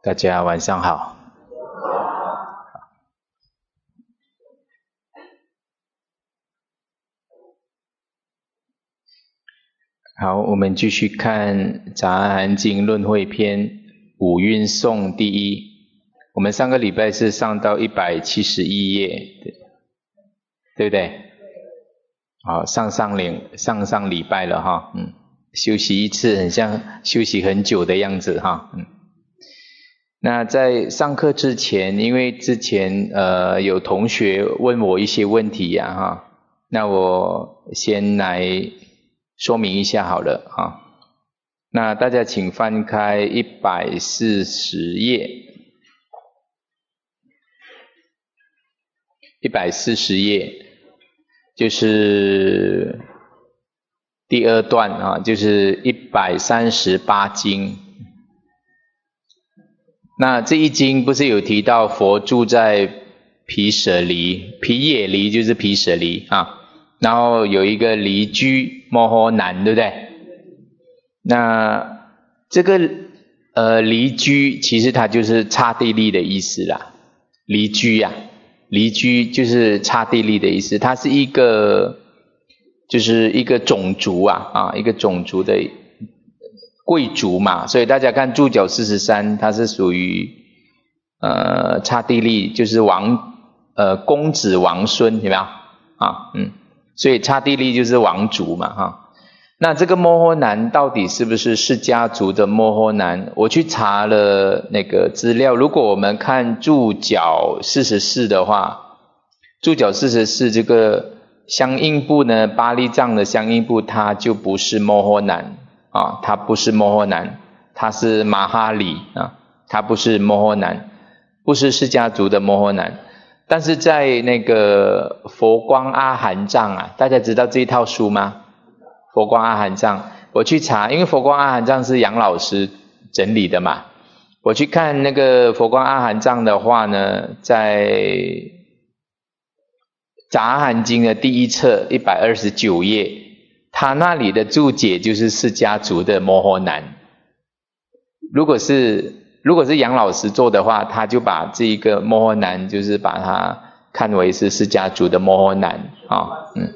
大家晚上好。好，我们继续看《杂阿含经论会篇》五蕴颂第一。我们上个礼拜是上到171页，对不对？好，上上礼拜了哈，休息一次，很像休息很久的样子哈，那在上课之前，因为之前有同学问我一些问题呀哈，那我先来说明一下好了哈。那大家请翻开140页，140页就是第二段啊，就是138经。那这一经不是有提到佛住在毗舍离，毗也离就是毗舍离啊，然后有一个离居摩诃南，对不对？那这个离居其实它就是刹帝利的意思啦，离居啊，离居就是刹帝利的意思，它是一个就是一个种族啊，一个种族的贵族嘛，所以大家看注脚43，它是属于刹帝利，就是公子王孙，有没有啊？所以刹帝利就是王族嘛哈。那这个摩诃南到底是不是释迦族的摩诃南？我去查了那个资料，如果我们看注脚44的话，注脚44这个相应部呢，巴利藏的相应部，它就不是摩诃南啊，它不是摩诃南，它是马哈里啊，它不是摩诃南，不是释迦族的摩诃南。但是在那个佛光阿含藏啊，大家知道这一套书吗？佛光阿含藏，我去查，因为佛光阿含藏是杨老师整理的嘛，我去看那个佛光阿含藏的话呢，在杂阿含经的第一册129页，他那里的注解就是释迦族的摩诃南。如果是杨老师做的话，他就把这一个摩诃南就是把它看为是释迦族的摩诃南啊，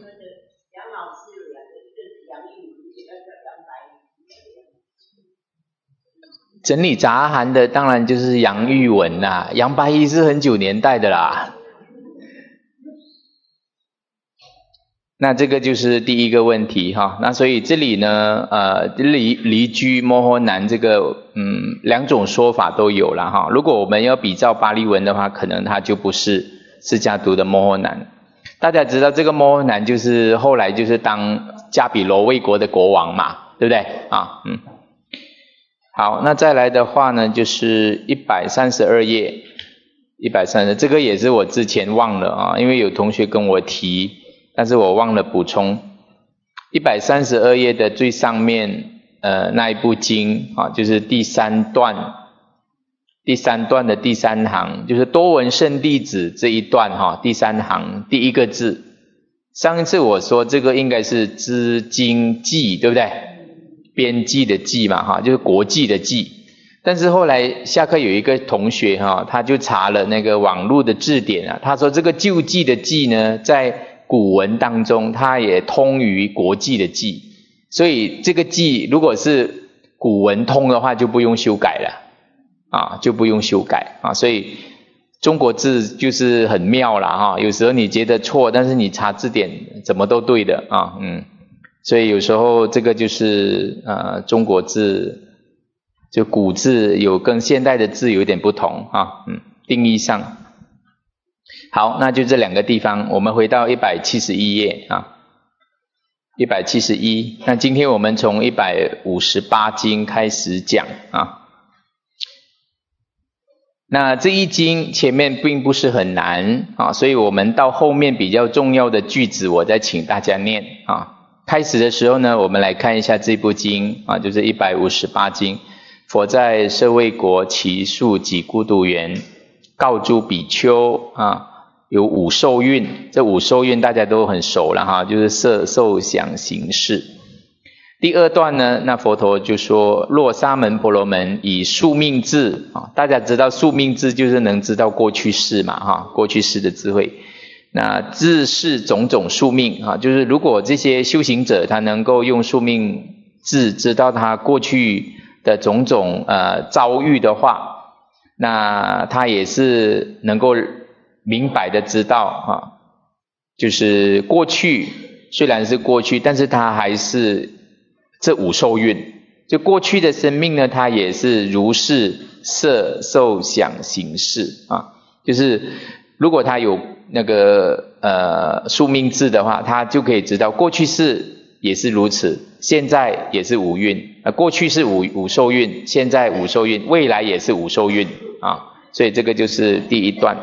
整理杂阿含的当然就是杨玉文啦，杨白衣是很久年代的啦。那这个就是第一个问题哈。那所以这里呢离居摩诃南这个两种说法都有了哈。如果我们要比照巴利文的话，可能它就不是释迦族的摩诃南。大家知道这个摩诃南就是后来就是当迦毗罗卫国的国王嘛，对不对啊？好，那再来的话呢，就是132页，132这个也是我之前忘了啊，因为有同学跟我提，但是我忘了补充。132页的最上面那一部经啊，就是第三段的第三行，就是多闻圣弟子这一段哈，第三行第一个字。上一次我说这个应该是知经记，对不对？边际的际嘛哈，就是国际的际。但是后来下课有一个同学哈，他就查了那个网络的字典啊，他说这个救济的济呢，在古文当中它也通于国际的际，所以这个际如果是古文通的话，就不用修改了啊，就不用修改啊。所以中国字就是很妙啦哈，有时候你觉得错，但是你查字典怎么都对的啊，所以有时候这个就是中国字就古字有跟现代的字有点不同啊，定义上。好，那就这两个地方，我们回到171页啊，171。那今天我们从158经开始讲啊。那这一经前面并不是很难啊，所以我们到后面比较重要的句子，我再请大家念啊。开始的时候呢，我们来看一下这部经啊，就是158经。佛在舍卫国祇树给孤独园，告诸比丘啊，有五受蕴，这五受蕴大家都很熟了哈，就是色受想行识。 第二段呢，那佛陀就说：若沙门婆罗门以宿命智啊，大家知道宿命智就是能知道过去世嘛哈，过去世的智慧。那自是种种宿命啊，就是如果这些修行者他能够用宿命智知道他过去的种种遭遇的话，那他也是能够明白的知道啊，就是过去虽然是过去，但是他还是这五受运，就过去的生命呢，它也是如是色受想行识啊，就是如果他有那个宿命智的话，他就可以知道过去世也是如此，现在也是五蕴，过去是五受运，现在五受运，未来也是五受运啊，所以这个就是第一段。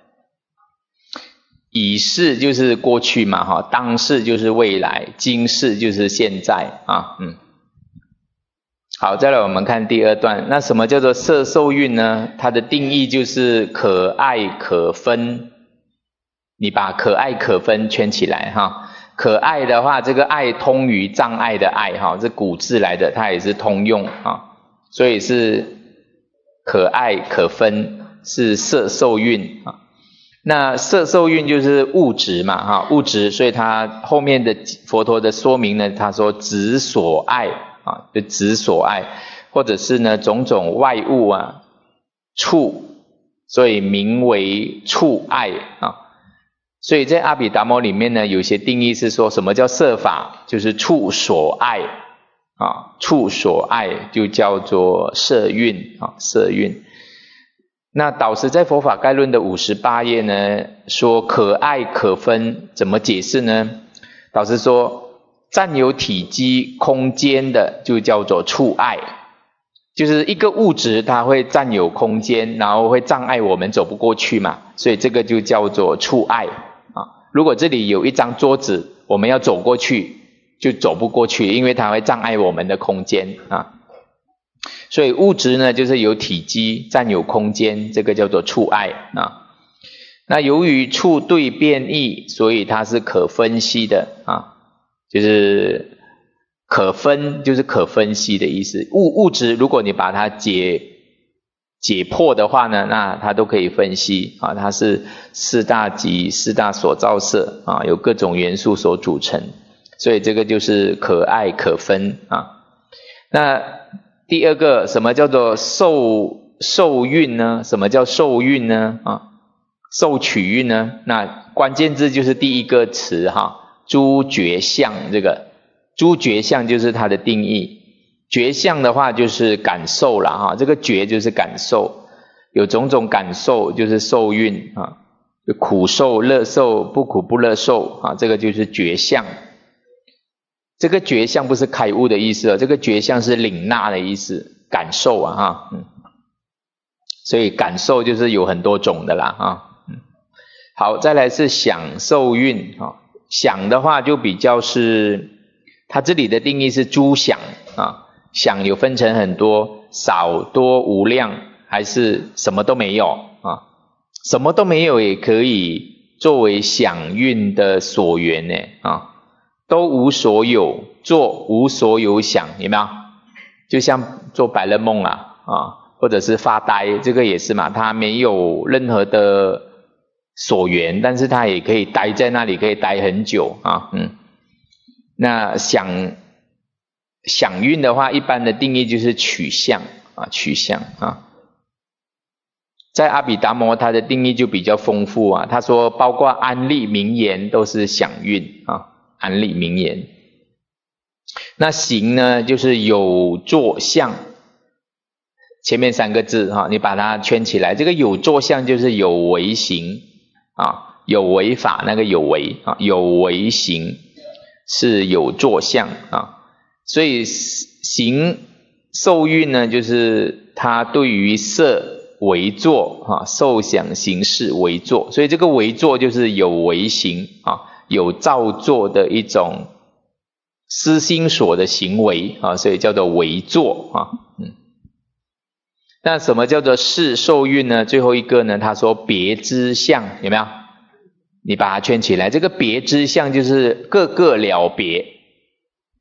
已世就是过去嘛哈，当世就是未来，今世就是现在啊，好，再来我们看第二段。那什么叫做色受运呢？它的定义就是可爱可分。你把可爱可分圈起来哈。可爱的话，这个爱通于障碍的爱哈，这古字来的，它也是通用啊，所以是可爱可分，是色受运啊。那色受运就是物质嘛哈，物质，所以它后面的佛陀的说明呢，他说执所爱啊，就执所爱，或者是呢种种外物啊，触，所以名为触爱啊。所以在阿毗达摩里面呢，有一些定义是说什么叫色法，就是触所爱啊，触所爱就叫做色蕴啊，色蕴。那导师在佛法概论的58页呢，说可爱可分，怎么解释呢？导师说，占有体积空间的就叫做触爱，就是一个物质它会占有空间，然后会障碍我们走不过去嘛，所以这个就叫做触爱啊。如果这里有一张桌子，我们要走过去就走不过去，因为它会障碍我们的空间啊。所以物质呢，就是有体积占有空间，这个叫做触爱啊。那由于触对变异，所以它是可分析的啊，就是可分，就是可分析的意思。物质如果你把它解破的话呢，那它都可以分析啊，它是四大集、四大所造色啊，有各种元素所组成，所以这个就是可爱可分啊。那第二个，什么叫做受蕴呢？什么叫受蕴呢？啊，受取蕴呢？那关键字就是第一个词哈，诸觉相。这个诸觉相就是它的定义。觉相的话就是感受啦哈，这个觉就是感受，有种种感受就是受蕴啊，就苦受、乐受、不苦不乐受啊，这个就是觉相。这个觉相不是开悟的意思，这个觉相是领纳的意思，感受啊哈，所以感受就是有很多种的啦啊，好，再来是想受蕴啊，想的话就比较是，它这里的定义是诸想啊，想有分成很多，少多无量，还是什么都没有啊，什么都没有也可以作为想蕴的所缘呢啊。都无所有，做无所有想，有没有？就像做白日梦啊，或者是发呆，这个也是嘛，他没有任何的所缘，但是他也可以待在那里，可以待很久啊，那想蕴的话，一般的定义就是取相啊，取相啊。在阿毗达摩他的定义就比较丰富啊，他说包括安立名言都是想蕴啊。安立名言。那行呢，就是有作相，前面三个字哈，你把它圈起来。这个有作相就是有为行啊，有为法那个有为啊，有为行是有作相啊。所以行受蕴呢，就是它对于色为作啊，受想行识为作，所以这个为作就是有为行啊。有造作的一种思心所的行为啊，所以叫做为作啊。那什么叫做事受蕴呢？最后一个呢，他说别之相，有没有？你把它圈起来，这个别之相就是各个了别，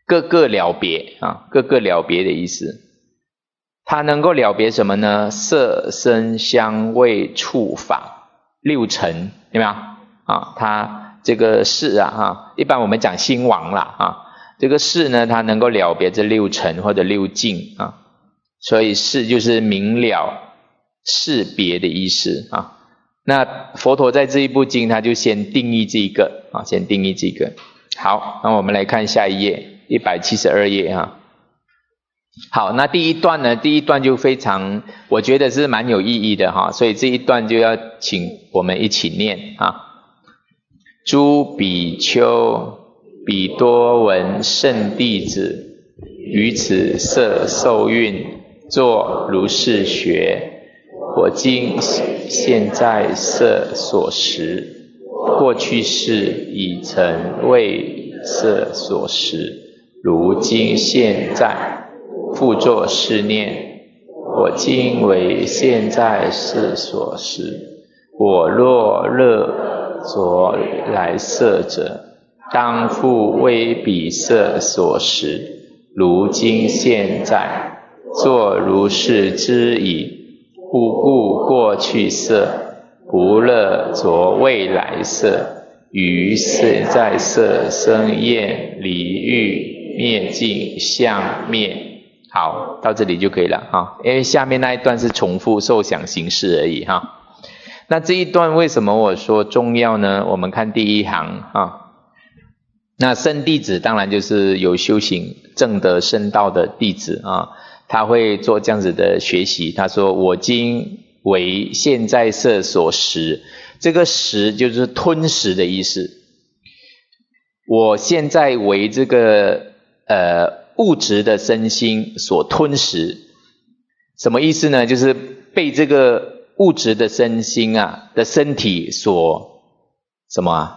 各个了别啊，各个了别的意思。它能够了别什么呢？色声香味触法六尘，有没有啊？它这个识啊，一般我们讲心王啦啊，这个识呢，它能够了别这六尘或者六境啊，所以识就是明了识别的意思啊。那佛陀在这一部经，他就先定义这个啊，先定义这个。好，那我们来看下一页，172页哈。好，那第一段呢，第一段就非常，我觉得是蛮有意义的哈，所以这一段就要请我们一起念啊。诸比丘、比多闻圣弟子，于此色受蕴，作如是学。我今现在色所识，过去世已曾为色所识，如今现在复作是念：我今为现在世所识，我若乐着来色者，当复为彼色所识，如今现在作如是知矣。不顾过去色，不乐着未来色，于现在色生厌离欲灭尽相灭。好，到这里就可以了哈，因为下面那一段是重复受想行识而已哈。那这一段为什么我说重要呢？我们看第一行哈。那圣弟子当然就是有修行正德圣道的弟子啊，他会做这样子的学习。他说：我今为现在色所识，这个识就是吞食的意思。我现在为这个物质的身心所吞食，什么意思呢？就是被这个物质的身心啊的身体所什么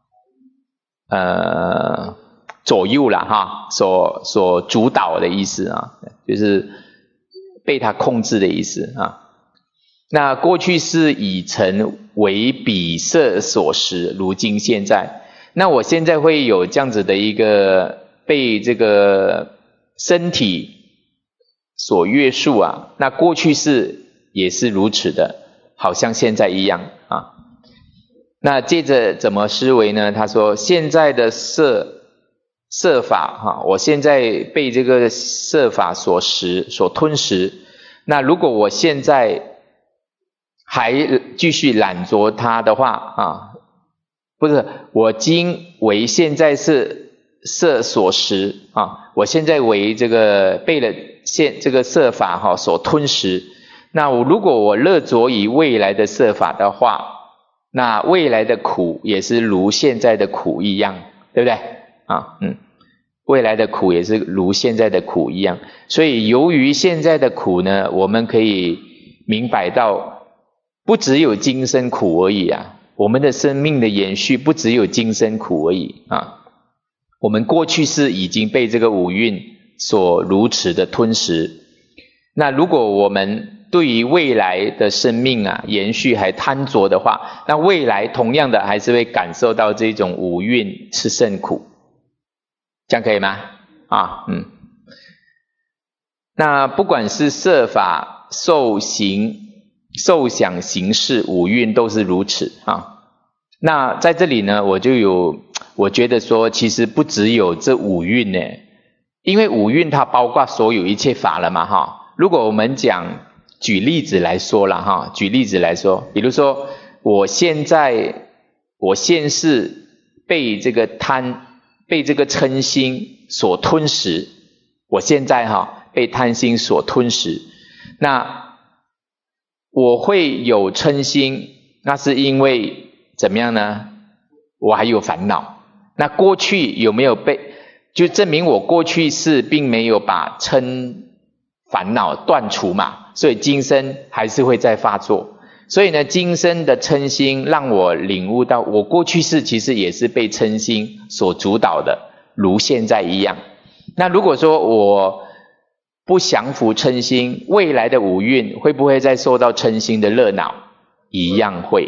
左右啦哈，所主导的意思啊，就是被他控制的意思啊。那过去是已曾为彼色所识，如今现在，那我现在会有这样子的一个被这个身体所约束啊，那过去是也是如此的，好像现在一样啊。那接着怎么思维呢？他说现在的色法哈，我现在被这个色法所食所吞食，那如果我现在还继续懒着它的话啊，不是，我今为现在是色所食啊，我现在为这个被了这个色法哈所吞食，那如果我乐着于未来的色法的话，那未来的苦也是如现在的苦一样，对不对啊？未来的苦也是如现在的苦一样。所以由于现在的苦呢，我们可以明白到不只有今生苦而已啊，我们的生命的延续不只有今生苦而已啊。我们过去是已经被这个五蕴所如此的吞噬，那如果我们对于未来的生命啊延续还贪着的话，那未来同样的还是会感受到这种五蕴炽盛苦，这样可以吗？那不管是色法、受想行识五蕴都是如此啊。那在这里呢，我觉得说其实不只有这五蕴呢，因为五蕴它包括所有一切法了嘛哈。如果我们举例子来说了哈，举例子来说，比如说我现是被这个嗔心所吞噬，我现在被贪心所吞噬，那我会有嗔心，那是因为怎么样呢？我还有烦恼。那过去有没有就证明我过去是并没有把嗔烦恼断除嘛，所以今生还是会再发作。所以呢，今生的嗔心让我领悟到，我过去世其实也是被嗔心所主导的，如现在一样。那如果说我不降服嗔心，未来的五蕴会不会再受到嗔心的热恼？一样会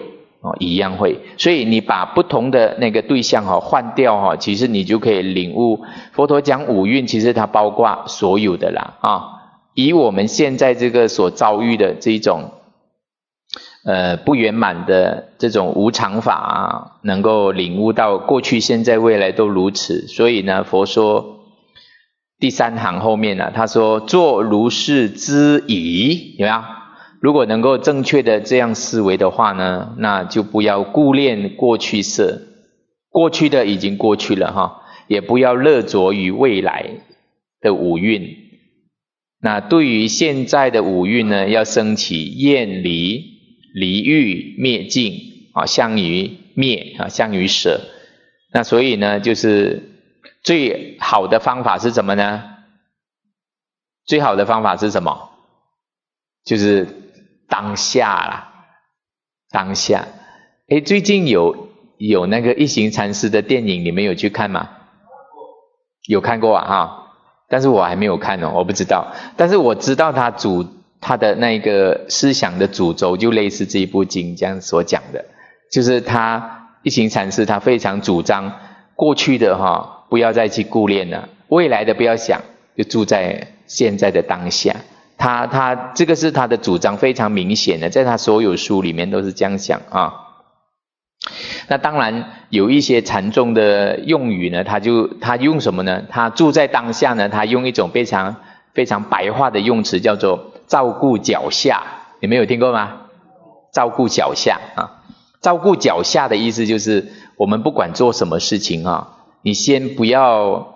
一样会。所以你把不同的那个对象换掉其实你就可以领悟佛陀讲五蕴，其实它包括所有的啦以我们现在这个所遭遇的这种不圆满的这种无常法能够领悟到过去现在未来都如此。所以呢，佛说第3行后面他说作如是知已，有没有？如果能够正确的这样思维的话呢，那就不要顾恋过去色，过去的已经过去了也不要乐着于未来的五蕴。那对于现在的五蕴呢，要升起厌离、离欲、灭尽相于灭相于舍。那所以呢，就是最好的方法是什么呢？最好的方法是什么？就是当下啦，当下。最近有那个一行禅师的电影，你们有去看吗？有看过但是我还没有看我不知道。但是我知道他的那个思想的主轴就类似这一部经这样所讲的，就是他一行禅师他非常主张过去的不要再去顾恋了，未来的不要想，就住在现在的当下。他这个是他的主张，非常明显的，在他所有书里面都是这样讲那当然有一些禅宗的用语呢，他用什么呢？他住在当下呢，他用一种非常非常白话的用词，叫做照顾脚下。你们有听过吗？照顾脚下照顾脚下的意思就是我们不管做什么事情你先不要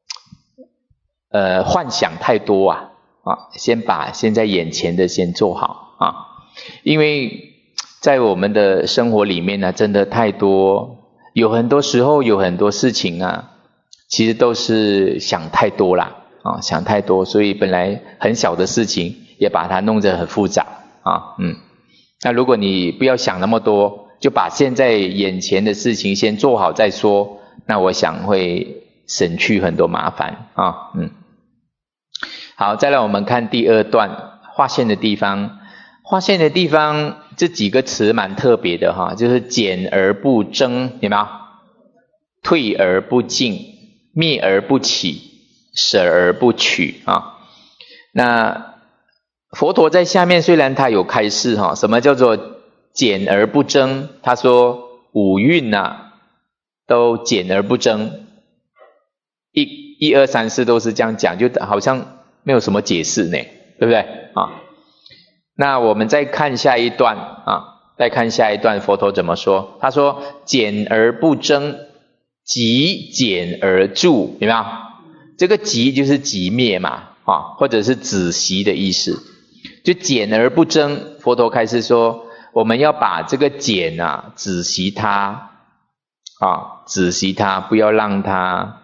幻想太多先把现在眼前的先做好因为在我们的生活里面呢，真的太多，有很多时候有很多事情其实都是想太多啦想太多，所以本来很小的事情也把它弄得很复杂那如果你不要想那么多，就把现在眼前的事情先做好再说，那我想会省去很多麻烦好，再来我们看第2段划线的地方。划线的地方这几个词蛮特别的就是减而不增，有没有？退而不进，灭而不起，舍而不取那佛陀在下面虽然他有开示什么叫做减而不增，他说五蕴都减而不增，一二三四都是这样讲，就好像没有什么解释呢，对不对那我们再看下一段再看下一段佛陀怎么说。他说减而不增，即减而住，有没有？这个即就是即灭嘛或者是止息的意思。就减而不增，佛陀开始说我们要把这个减止息它止息它，不要让它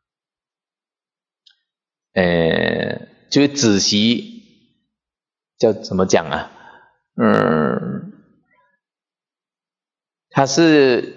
就是止息叫怎么讲它是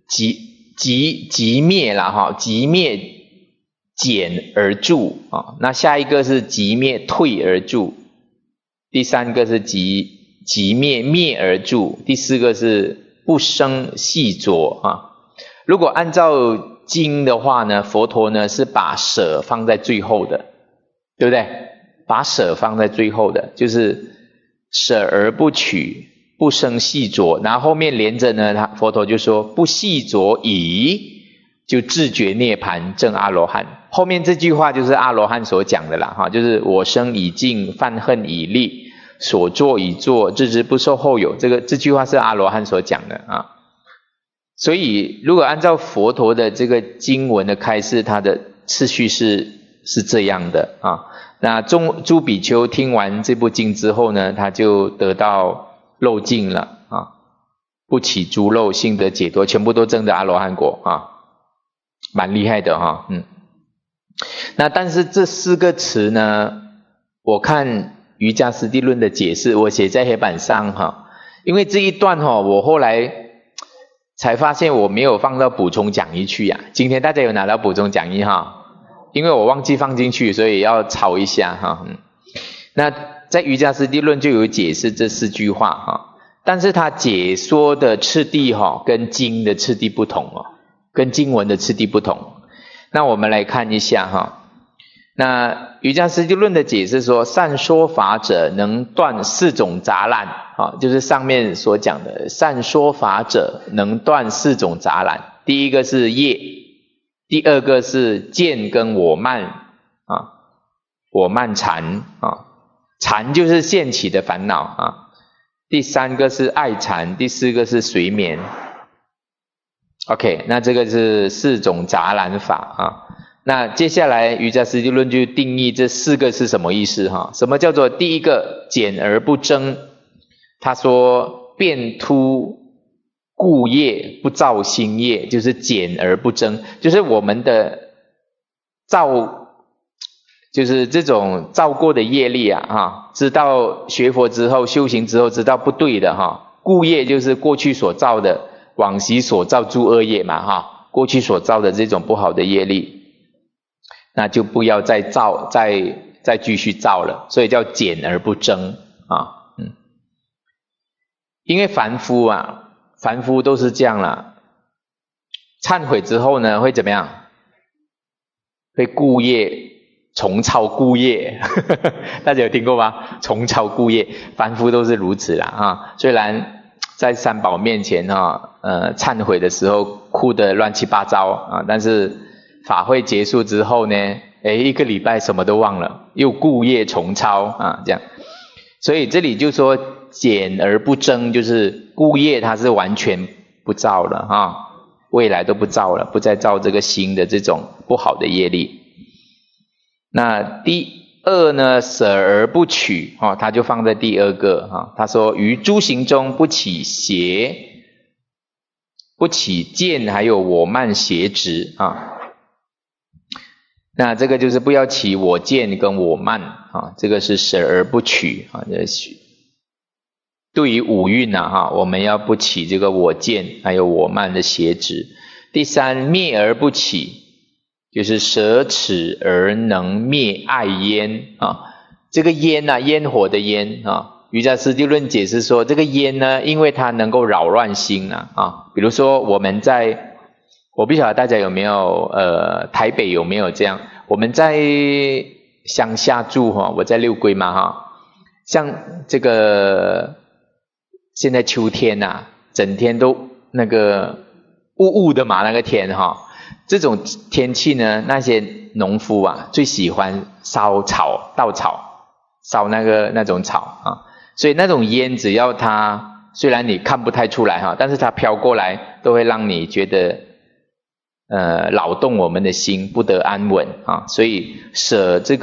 即灭啦即灭减而住那下一个是即灭退而住，第3个是即灭灭而住，第4个是不生细着如果按照经的话呢，佛陀呢是把舍放在最后的，对不对？把舍放在最后的，就是舍而不取，不生细着，然后后面连着呢，佛陀就说不细着已，就自觉涅槃证阿罗汉。后面这句话就是阿罗汉所讲的啦就是我生已尽，犯恨已立，所作已作，自知不受后有。这句话是阿罗汉所讲的所以如果按照佛陀的这个经文的开示，它的次序是这样的那诸比丘听完这部经之后呢，他就得到漏尽了不起诸漏，性得解脱，全部都证得阿罗汉果蛮厉害的那但是这4个词呢，我看瑜伽师地论的解释，我写在黑板上因为这一段我后来才发现我没有放到补充讲义去今天大家有拿到补充讲义因为我忘记放进去，所以要抄一下那在瑜伽师地论就有解释这4句话但是它解说的次第跟经的次第不同跟经文的次第不同。那我们来看一下那瑜伽师地论的解释说，善说法者能断4种杂染就是上面所讲的善说法者能断4种杂染。第一个是业，第二个是见跟我慢我慢缠缠就是现起的烦恼第三个是爱缠，第四个是随眠。OK， 那这个是4种杂染法那接下来瑜伽师地论就定义这4个是什么意思什么叫做第一个简而不争？他说变突故业不造新业，就是简而不争，就是我们的就是这种造过的业力知道学佛之后修行之后知道不对的故业就是过去所造的往昔所造诸恶业嘛过去所造的这种不好的业力，那就不要再造再继续造了，所以叫简而不争因为凡夫都是这样啦，忏悔之后呢会怎么样？会故业重操故业大家有听过吗？重操故业，凡夫都是如此啦虽然在三宝面前忏悔的时候哭得乱七八糟但是法会结束之后呢1个礼拜什么都忘了，又故业重操这样。所以这里就说简而不争，就是故业它是完全不造了未来都不造了，不再造这个新的这种不好的业力。那第二呢，舍而不取他就放在第二个他说于诸行中不起邪，不起见，还有我慢邪执那这个就是不要起我见跟我慢这个是舍而不取对于五蕴我们要不起这个我见还有我慢的邪执。第三，灭而不起，就是舍此而能灭爱烟这个烟烟火的烟瑜伽师地论解释说，这个烟呢，因为它能够扰乱心比如说我们我不晓得大家有没有台北有没有这样，我们在乡下住我在六龟嘛像这个现在秋天整天都那个雾雾的嘛，那个天这种天气呢，那些农夫最喜欢烧稻草，烧那种草所以那种烟只要它虽然你看不太出来但是它飘过来都会让你觉得扰动我们的心，不得安稳所以舍这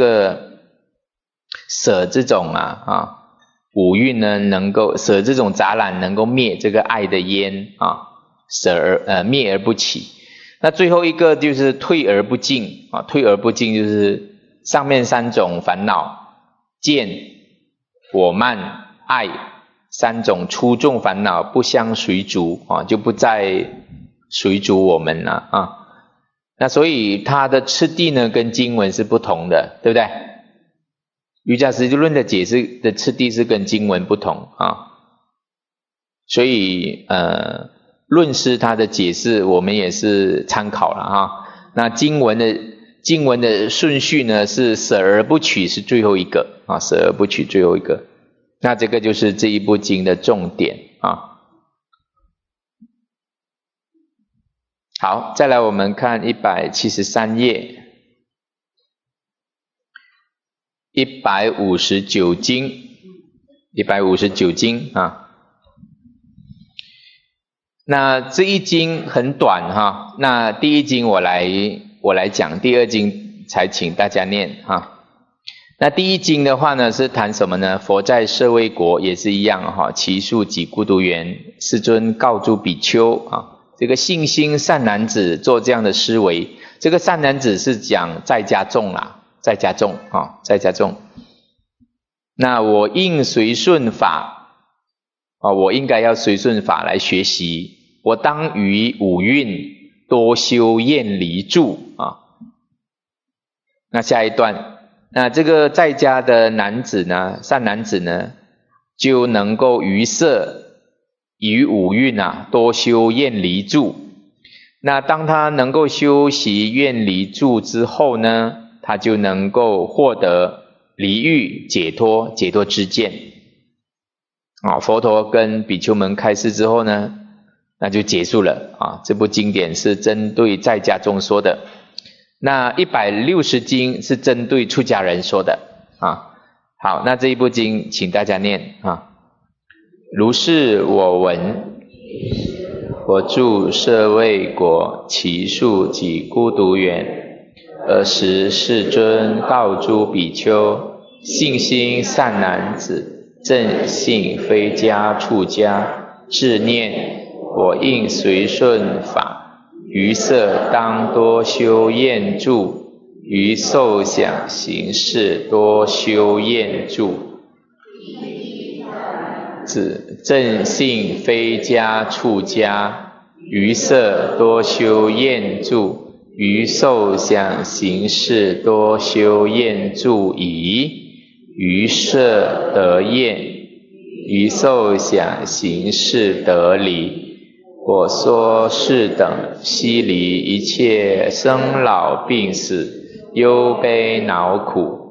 种五蕴呢，能够舍这种杂染，能够灭这个爱的烟舍而灭而不起。那最后一个就是退而不进退而不进就是上面3种烦恼，见、我慢、爱3种粗重烦恼不相随逐就不再随逐我们了那所以它的次第呢跟经文是不同的，对不对？瑜伽师地论的解释的次第是跟经文不同所以论师他的解释我们也是参考了那经文的顺序呢是舍而不取是最后一个舍而不取最后一个。那这个就是这一部经的重点好，再来我们看173页159经159经那这一经很短那第一经我来讲，第二经才请大家念那第一经的话呢是谈什么呢？佛在舍卫国也是一样其树几孤独园，世尊告诸比丘这个信心善男子做这样的思维。这个善男子是讲在家众在家众那我应随顺法我应该要随顺法来学习。我当于五蕴多修厌离住那下一段，那这个在家的男子呢，善男子呢，就能够于色于五蕴啊，多修厌离住。那当他能够修习厌离住之后呢，他就能够获得离欲解脱知见。佛陀跟比丘们开示之后呢，那就结束了这部经典是针对在家中说的，那160经是针对出家人说的好，那这一部经请大家念如是我闻，佛住舍卫国，其数及孤独园。尔时世尊告诸比丘：信心善男子，正信非家出家，自念我应随顺法，于色当多修厌住，于受想行识多修厌住。子正信非家出家，于色多修厌住，于受想行识多修厌住矣。于色得厌，于受想行识得离。我说是等悉离一切生老病死，忧悲恼苦。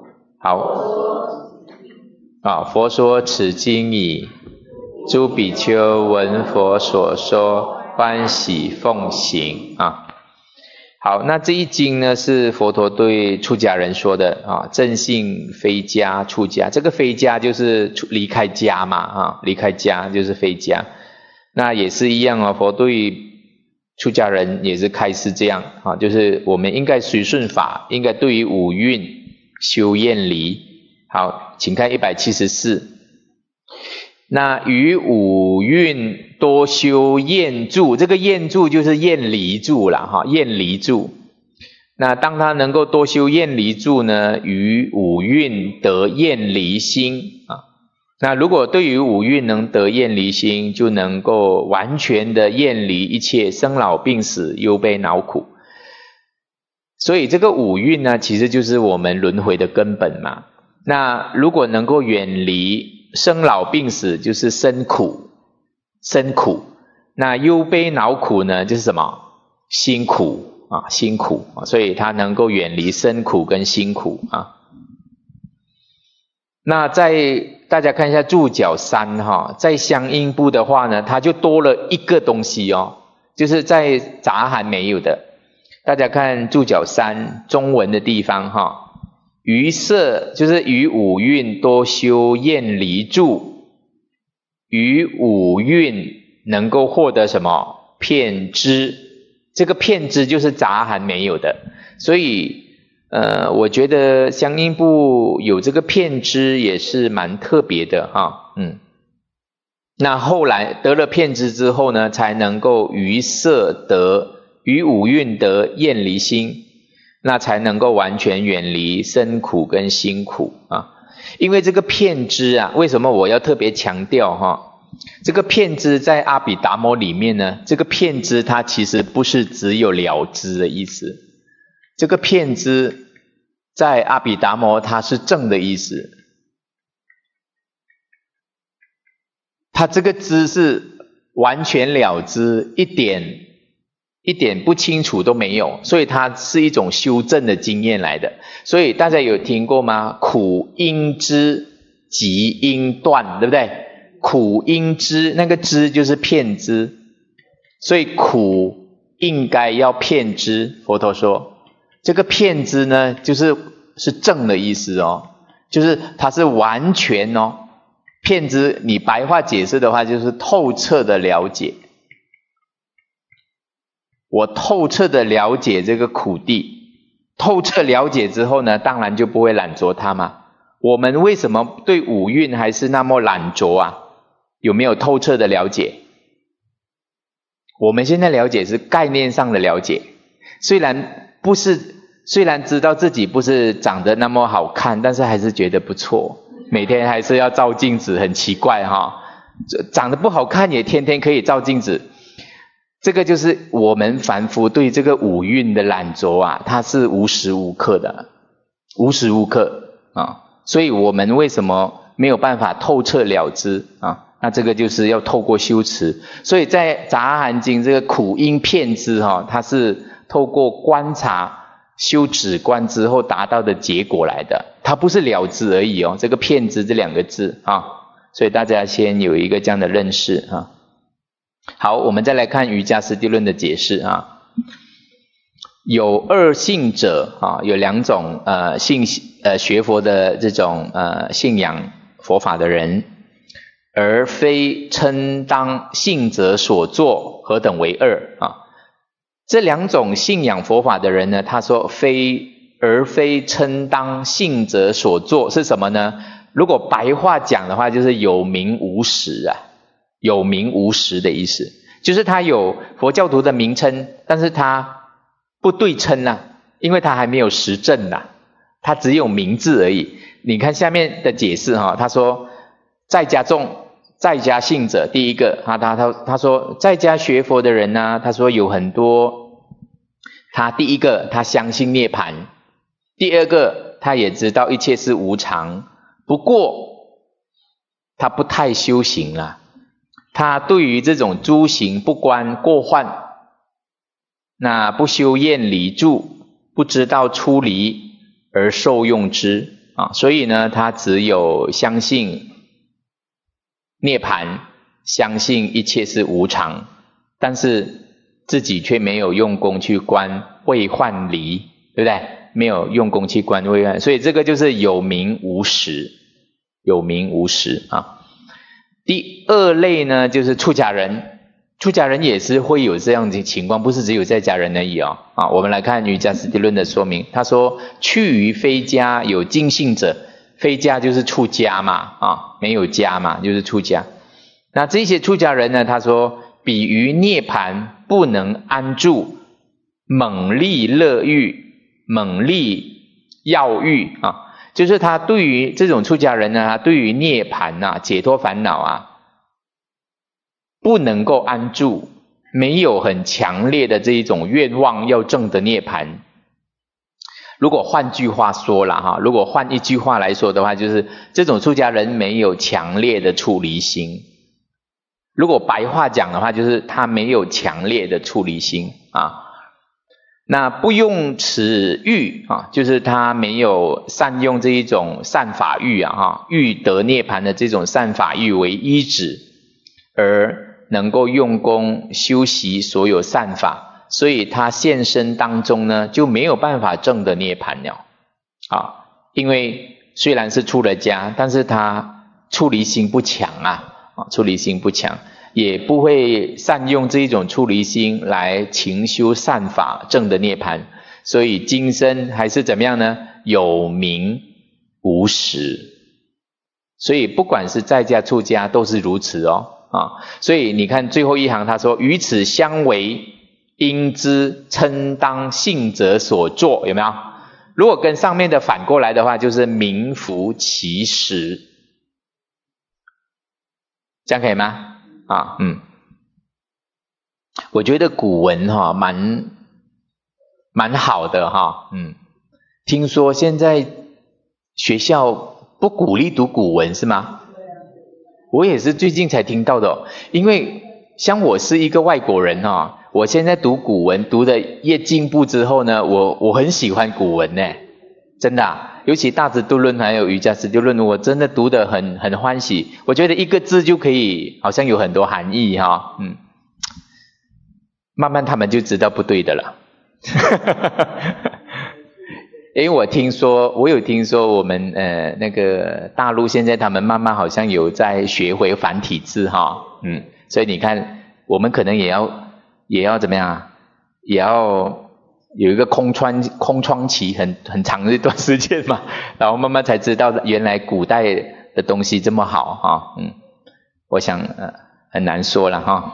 好，佛说此经已，诸比丘闻佛所说，欢喜奉行好，那这一经呢是佛陀对出家人说的正信非家出家，这个非家就是离开家嘛离开家就是非家。那也是一样佛对出家人也是开示这样就是我们应该随顺法，应该对于五蕴修厌离。好，请看174。那于五蕴多修厌住，这个厌住就是厌离住啦厌离住。那当他能够多修厌离住呢，于五蕴得厌离心那如果对于五蕴能得厌离心，就能够完全的厌离一切生老病死忧悲恼苦。所以这个五蕴呢，其实就是我们轮回的根本嘛。那如果能够远离生老病死，就是生苦。那忧悲恼苦呢，就是什么？辛苦辛苦所以他能够远离生苦跟辛苦那大家看一下注脚3在相应部的话呢，它就多了一个东西就是在杂含没有的。大家看注脚3中文的地方于色就是于五蕴多修厌离住，于五蕴能够获得什么？遍知。这个遍知就是杂含没有的，所以我觉得相应部有这个遍知也是蛮特别的那后来得了遍知之后呢，才能够于色得，于五蕴得厌离心，那才能够完全远离生苦跟辛苦因为这个遍知为什么我要特别强调这个遍知在阿毗达摩里面呢，这个遍知它其实不是只有了知的意思，这个遍知在阿毗达摩它是正的意思，它这个知是完全了知，一点不清楚都没有，所以它是一种修正的经验来的。所以大家有听过吗？苦应知，集应断，对不对？苦应知，那个知就是遍知，所以苦应该要遍知。佛陀说这个遍知呢，是正的意思就是它是完全遍知，你白话解释的话就是透彻的了解。我透彻的了解这个苦地，透彻了解之后呢，当然就不会懒着它嘛。我们为什么对五蕴还是那么懒着有没有透彻的了解？我们现在了解是概念上的了解，虽然知道自己不是长得那么好看，但是还是觉得不错，每天还是要照镜子，很奇怪长得不好看也天天可以照镜子。这个就是我们凡夫对这个五蕴的懒着它是无时无刻的，无时无刻所以我们为什么没有办法透彻了知那这个就是要透过修持。所以在《杂阿含经》这个苦因片知它是透过观察修止观之后达到的结果来的，它不是了知而已这个片知这两个字所以大家先有一个这样的认识好，我们再来看瑜伽师地论的解释有二信者有两种学佛的这种信仰佛法的人，而非称当信者所作，何等为二这两种信仰佛法的人呢，他说而非称当信者所作是什么呢？如果白话讲的话，就是有名无实有名无实的意思，就是他有佛教徒的名称，但是他不对称因为他还没有实证他只有名字而已。你看下面的解释他说在家众在家信者，第一个他说在家学佛的人他说有很多，他第一个他相信涅槃，第二个他也知道一切是无常，不过他不太修行他对于这种诸行不观过患，那不修厌离住，不知道出离而受用之所以呢他只有相信涅槃，相信一切是无常，但是自己却没有用功去观未幻离，对不对？没有用功去观未幻，所以这个就是有名无实，有名无实第二类呢，就是出家人，出家人也是会有这样的情况，不是只有在家人而已我们来看瑜伽师地论的说明，他说去于非家有尽信者，非家就是出家嘛没有家嘛，就是出家。那这些出家人呢，他说比于涅槃不能安住，猛力乐欲，猛力要欲就是他对于这种出家人呢，他对于涅槃解脱烦恼不能够安住，没有很强烈的这一种愿望要证得涅槃。如果换句话说啦如果换一句话来说的话，就是这种出家人没有强烈的出离心。如果白话讲的话，就是他没有强烈的出离心那不用此欲就是他没有善用这一种善法欲欲得涅槃的这种善法欲为依止，而能够用功修习所有善法，所以他现身当中呢就没有办法证得涅槃了因为虽然是出了家，但是他出离心不强出离心不强，也不会善用这一种出离心来勤修善法证得涅槃，所以今生还是怎么样呢？有名无实。所以不管是在家出家都是如此所以你看最后一行他说与此相违，应知称当信者所作，有没有？如果跟上面的反过来的话，就是名符其实，这样可以吗？我觉得古文蛮好的听说现在学校不鼓励读古文是吗？我也是最近才听到的因为像我是一个外国人我现在读古文读的越进步之后呢，我很喜欢古文真的尤其大智度论还有瑜伽师地论，我真的读得很欢喜。我觉得一个字就可以好像有很多含义慢慢他们就知道不对的了因为我有听说我们那个大陆现在他们慢慢好像有在学回繁体字所以你看我们可能也要怎么样也要有一个空窗期很长的一段时间嘛，然后慢慢才知道原来古代的东西这么好我想很难说了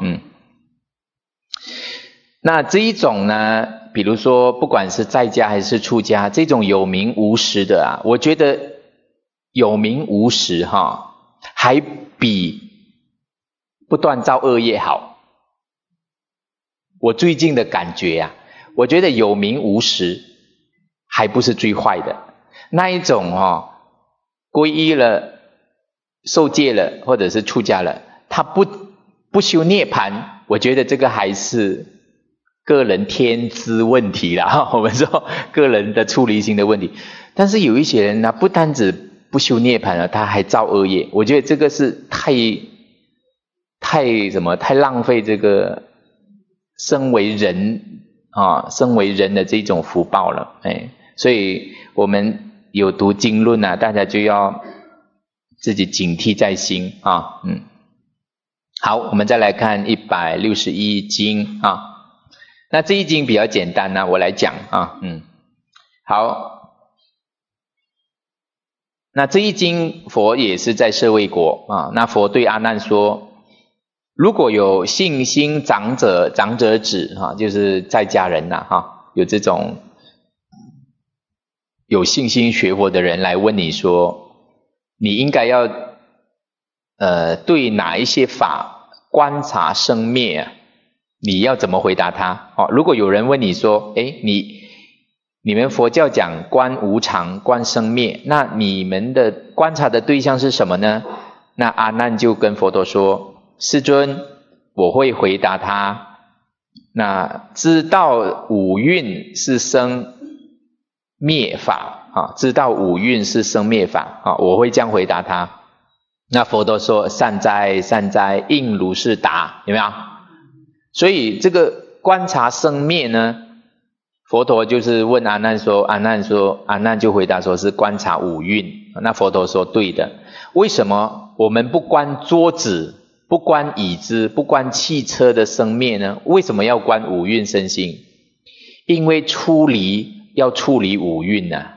那这一种呢，比如说不管是在家还是出家，这种有名无实的我觉得有名无实还比不断造恶业好。我最近的感觉我觉得有名无实还不是最坏的，那一种皈依了受戒了或者是出家了， 他不修涅盘，我觉得这个还是个人天资问题啦，我们说个人的出离心的问题。但是有一些人呢，不单止不修涅盘了，他还造恶业，我觉得这个是太浪费这个身为人的这种福报了。所以我们有读经论啊，大家就要自己警惕在心啊。好，我们再来看161经啊。那这一经比较简单呢，我来讲啊。好，那这一经佛也是在舍卫国啊。那佛对阿难说，如果有信心长者子就是在家人有这种有信心学佛的人来问你说，你应该要对哪一些法观察生灭啊？你要怎么回答他？如果有人问你说，你们佛教讲观无常、观生灭，那你们的观察的对象是什么呢？那阿难就跟佛陀说，世尊，我会回答他，那知道五蕴是生灭法知道五蕴是生灭法我会这样回答他。那佛陀说，善哉善哉，应如是答，有没有？所以这个观察生灭呢，佛陀就是问阿难说，阿难就回答说是观察五蕴。那佛陀说对的。为什么我们不观桌子，不观椅子，不观汽车的生灭呢？为什么要观五蕴身心？因为要处理五蕴啊。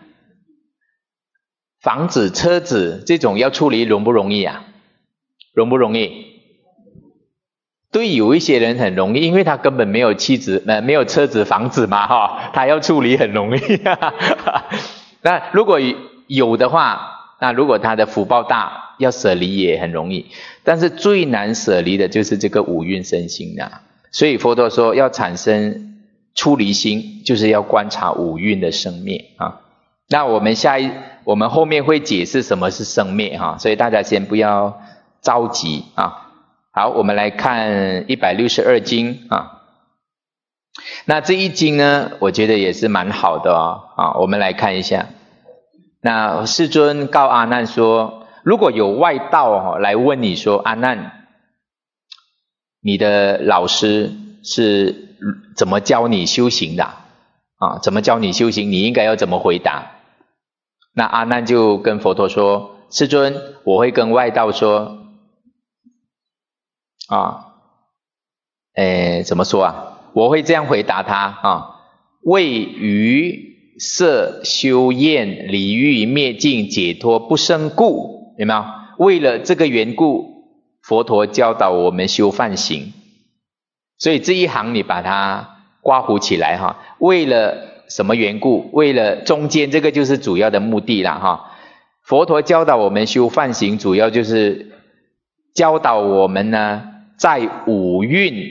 房子、车子这种要处理容不容易啊？容不容易？对，有一些人很容易，因为他根本没有没有车子、房子嘛他要处理很容易那如果有的话，那如果他的福报大，要舍离也很容易。但是最难舍离的就是这个五蕴身心所以佛陀说要产生出离心，就是要观察五蕴的生灭那我们后面会解释什么是生灭所以大家先不要着急好，我们来看162经那这一经呢，我觉得也是蛮好的我们来看一下。那世尊告阿难说，如果有外道来问你说，阿难，你的老师是怎么教你修行的怎么教你修行，你应该要怎么回答？那阿难就跟佛陀说，世尊，我会跟外道说怎么说我会这样回答他为于色修厌离欲灭尽解脱不生故，有没有？为了这个缘故，佛陀教导我们修梵行。所以这一行你把它刮胡起来为了什么缘故？为了中间这个就是主要的目的啦佛陀教导我们修梵行，主要就是教导我们呢，在五蕴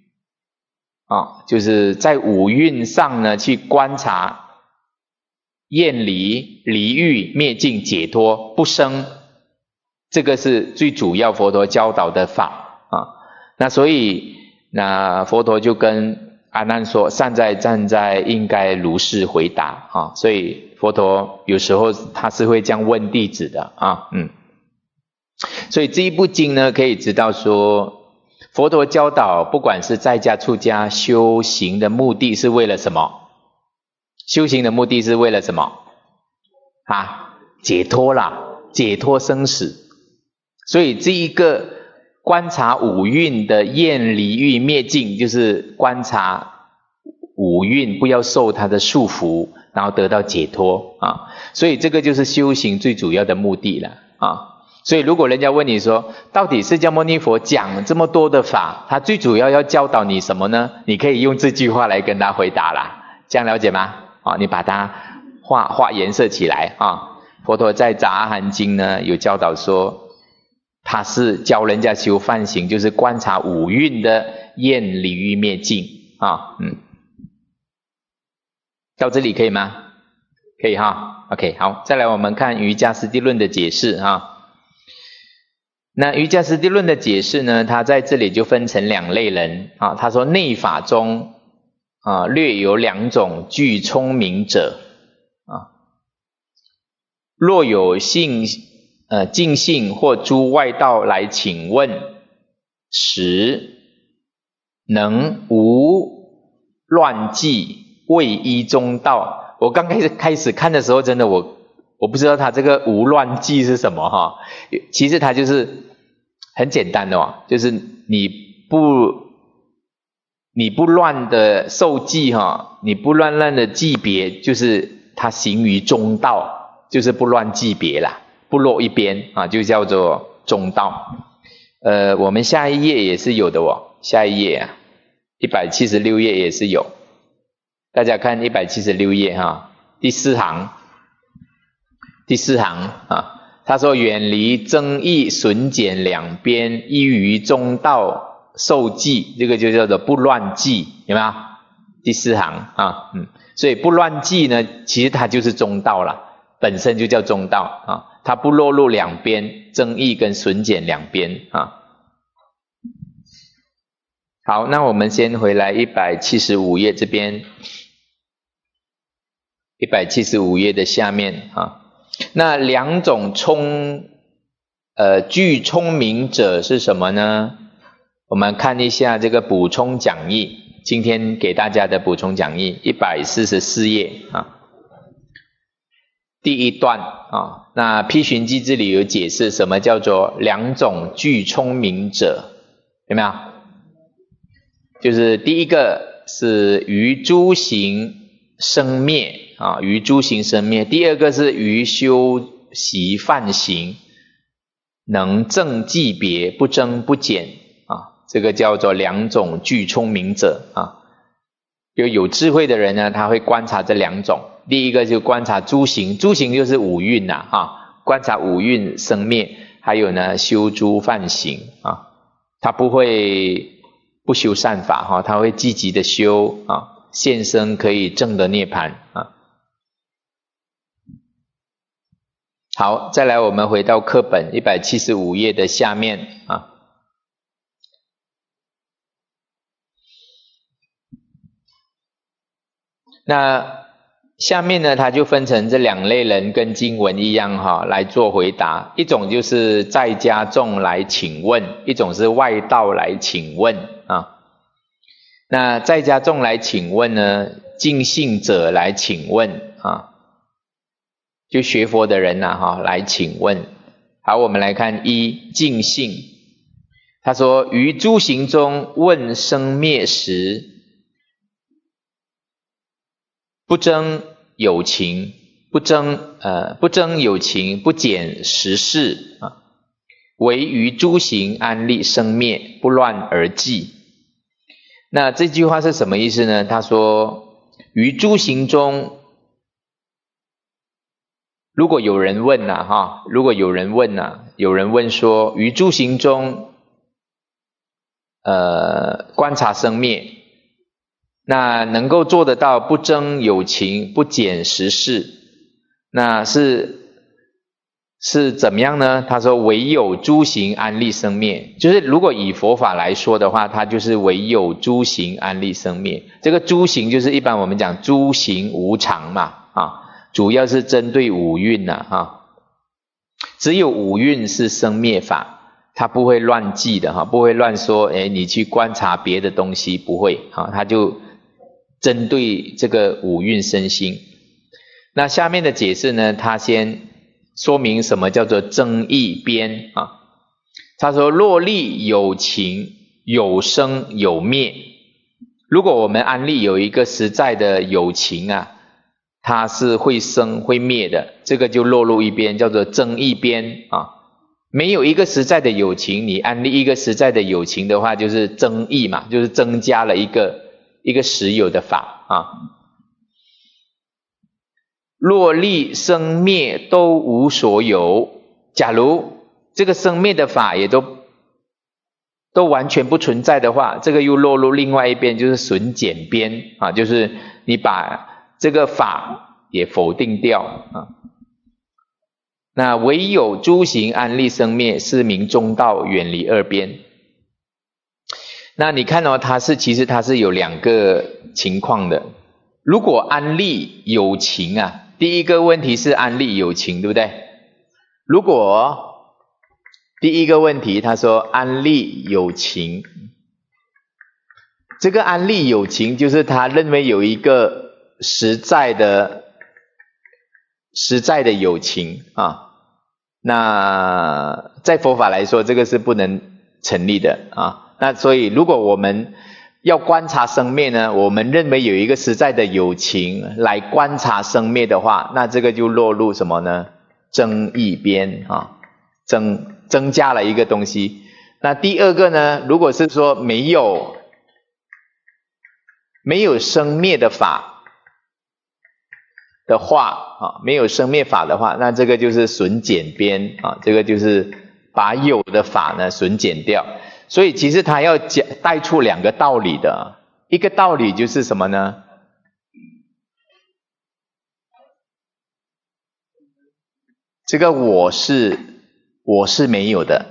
就是在五蕴上呢去观察厌离、离欲、灭尽、解脱、不生，这个是最主要佛陀教导的法那所以那佛陀就跟阿难说，善哉善哉，应该如是回答所以佛陀有时候他是会这样问弟子的所以这一部经呢，可以知道说，佛陀教导不管是在家出家修行的目的是为了什么？修行的目的是为了什么解脱啦，解脱生死。所以这一个观察五蕴的厌离欲灭尽，就是观察五蕴不要受它的束缚，然后得到解脱所以这个就是修行最主要的目的了所以如果人家问你说，到底释迦牟尼佛讲这么多的法，他最主要要教导你什么呢？你可以用这句话来跟他回答啦，这样了解吗？你把它画颜色起来佛陀在《杂阿含经》呢有教导说，他是教人家修梵行，就是观察五蕴的厌离欲灭尽到这里可以吗？可以OK，好，再来我们看瑜伽师地论的解释那瑜伽师地论的解释呢，他在这里就分成两类人啊。他说内法中略有两种具聪明者啊，若有尽信或诸外道来请问时，能无乱记，未依中道。我刚开始看的时候，真的我不知道他这个无乱记是什么哈。其实他就是很简单的哦，就是你不乱的受记哈，你不乱的记别，就是他行于中道，就是不乱记别啦，不落一边啊，就叫做中道。我们下一页也是有的哦，下一页啊，176页也是有。大家看176页哈，第四行啊，他说远离争议损减两边，依于中道受记，这个就叫做不乱记，有没有？第四行啊，所以不乱记呢，其实它就是中道了，本身就叫中道啊，它不落入两边，争议跟损减两边啊。好，那我们先回来175页这边，175页的下面啊。那两种具聪明者是什么呢？我们看一下这个补充讲义，今天给大家的补充讲义144页啊，第一段啊。那批寻记这里有解释什么叫做两种具聪明者，有没有？就是第一个是于诸行生灭啊，于诸行生灭。第二个是于修习犯行，能正记别，不增不减啊，这个叫做两种具聪明者啊。有智慧的人呢，他会观察这两种。第一个就观察诸行，诸行就是五蕴呐啊，观察五蕴生灭，还有呢修诸犯行啊，他不会不修善法哈，他会积极的修啊，现生可以证得涅槃啊。好，再来我们回到课本175页的下面啊。那下面呢，它就分成这两类人，跟经文一样哈，来做回答。一种就是在家众来请问，一种是外道来请问啊。那在家众来请问呢，尽信者来请问啊，就学佛的人呐哈，来请问。好，我们来看一尽信，他说于诸行中问生灭时，不增有情，不增有情，不减实事啊，唯于诸行安立生灭，不乱而记。那这句话是什么意思呢？他说于诸行中，如果有人问呐哈，有人问说于诸行中观察生灭，那能够做得到不增有情，不减实事，那是怎么样呢？他说唯有诸行安立生灭，就是如果以佛法来说的话，它就是唯有诸行安立生灭。这个诸行就是一般我们讲诸行无常嘛啊，主要是针对五蕴呐啊，只有五蕴是生灭法，它不会乱记的哈，不会乱说你去观察别的东西，不会啊，它就针对这个五蕴身心。那下面的解释呢，他先说明什么叫做增益边啊。他说若立有情，有生有灭。如果我们安立有一个实在的有情啊，它是会生会灭的，这个就落入一边，叫做增益边啊。没有一个实在的有情，你安立一个实在的有情的话，就是增益嘛，就是增加了一个实有的法啊。若立生灭都无所有，假如这个生灭的法也都完全不存在的话，这个又落入另外一边，就是损减边啊，就是你把这个法也否定掉啊。 那唯有诸行安立生灭，是名中道，远离二边。那你看哦，其实它是有两个情况的。如果安立有情啊，第一个问题是安立有情，对不对？如果第一个问题他说安立有情，这个安立有情就是他认为有一个实在的有情啊。那在佛法来说，这个是不能成立的啊。那所以如果我们要观察生灭呢，我们认为有一个实在的有情来观察生灭的话，那这个就落入什么呢？增益边啊，增加了一个东西。那第二个呢，如果是说没有生灭的法的话啊，没有生灭法的话，那这个就是损减边啊，这个就是把有的法呢损减掉。所以其实他要带出两个道理的，一个道理就是什么呢？这个我是没有的，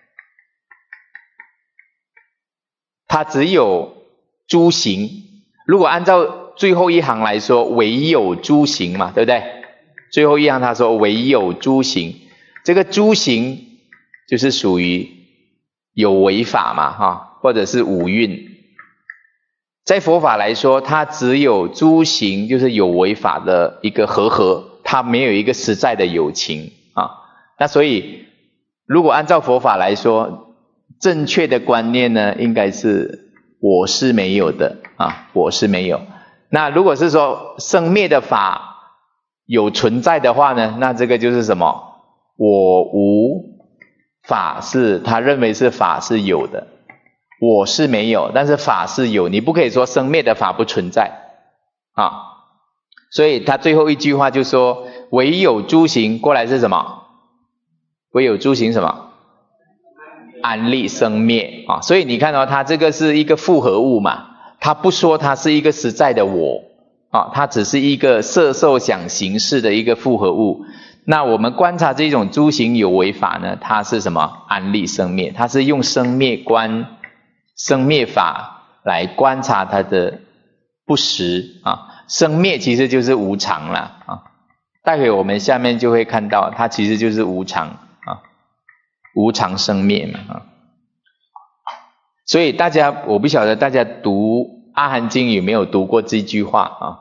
它只有诸行。如果按照最后一行来说，唯有诸行嘛，对不对？最后一行他说唯有诸行，这个诸行就是属于有为法嘛，哈，或者是五蕴。在佛法来说，它只有诸行，就是有为法的一个合，它没有一个实在的有情啊。那所以，如果按照佛法来说，正确的观念呢，应该是我是没有的啊，我是没有。那如果是说生灭的法有存在的话呢，那这个就是什么？我无法是，他认为是法是有的。我是没有，但是法是有，你不可以说生灭的法不存在啊。所以他最后一句话就说唯有诸行，过来是什么？唯有诸行什么？安立生灭啊。所以你看哦，他这个是一个复合物嘛，他不说它是一个实在的我啊，它只是一个色受想行识的一个复合物。那我们观察这种诸行有为法呢，它是什么？安立生灭，它是用生灭观、生灭法来观察它的不实啊。生灭其实就是无常了啊。待会我们下面就会看到，它其实就是无常啊，无常生灭嘛啊。所以大家，我不晓得大家读阿含经有没有读过这句话啊？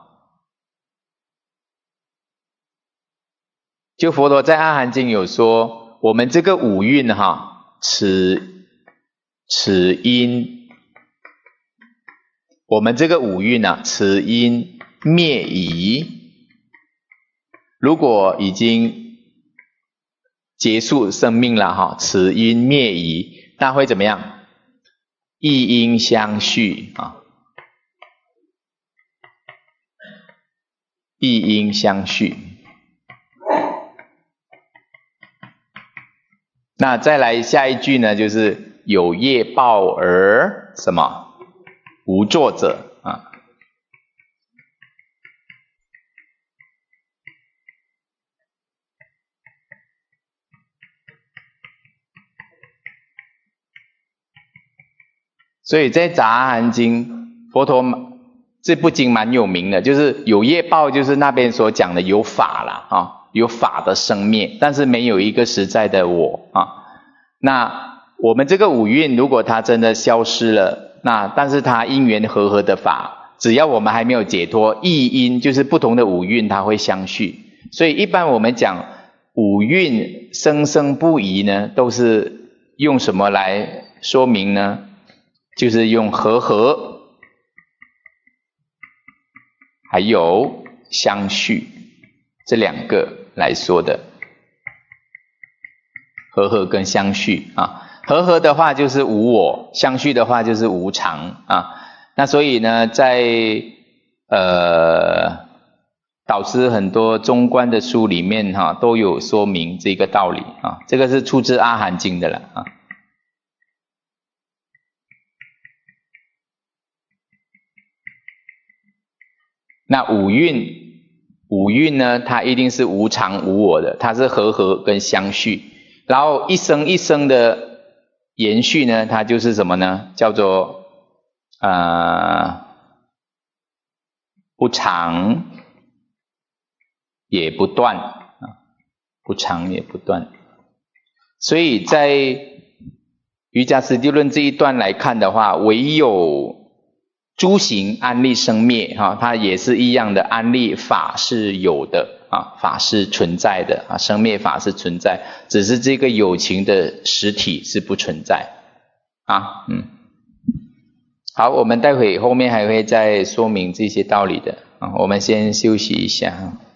就佛陀在阿含经有说，我们这个五蕴哈，此因，我们这个五蕴啊，此因灭已。如果已经结束生命了哈，此因灭已，那会怎么样？一因相续啊，一因相续。那再来下一句呢，就是有业报而什么？无作者啊。所以在杂阿含经，佛陀这部经蛮有名的，就是有业报，就是那边所讲的有法啦啊，有法的生灭，但是没有一个实在的我啊。那我们这个五蕴如果它真的消失了，那但是它因缘和合的法，只要我们还没有解脱，异因就是不同的五蕴它会相续。所以一般我们讲五蕴生生不移呢，都是用什么来说明呢？就是用和还有相续这两个来说的。和跟相续啊，和的话就是无我，相续的话就是无常啊。那所以呢，在导师很多中观的书里面哈，都有说明这个道理啊。这个是出自阿含经的了啊。那五蕴五蕴呢，它一定是无常无我的，它是和跟相续，然后一生一生的延续呢，它就是什么呢？叫做不长也不断啊，不长也不断。所以在瑜伽师地论这一段来看的话，唯有诸行安立生灭哈，它也是一样的，安立法是有的啊，法是存在的啊，生灭法是存在，只是这个有情的实体是不存在啊。好，我们待会后面还会再说明这些道理的啊，我们先休息一下。